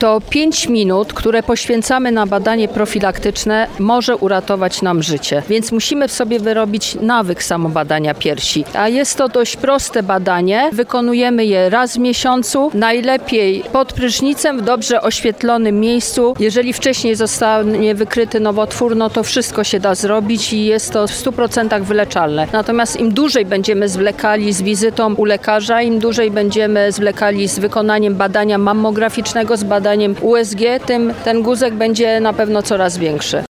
to 5 minut, które poświęcamy na badanie profilaktyczne, może uratować nam życie. Więc musimy w sobie wyrobić nawyk samobadania piersi. A jest to dość proste badanie. Wykonujemy je raz w miesiącu, najlepiej pod prysznicem w dobrze oświetlonym miejscu. Jeżeli wcześniej zostanie wykryty nowotwór, no to wszystko się da zrobić i jest to w 100% wyleczalne. Natomiast im dłużej będziemy zwlekali z wizytą u lekarza, im dłużej będziemy zwlekali z wykonaniem badania mammograficznego, z badaniem USG, tym ten guzek będzie na pewno coraz większy.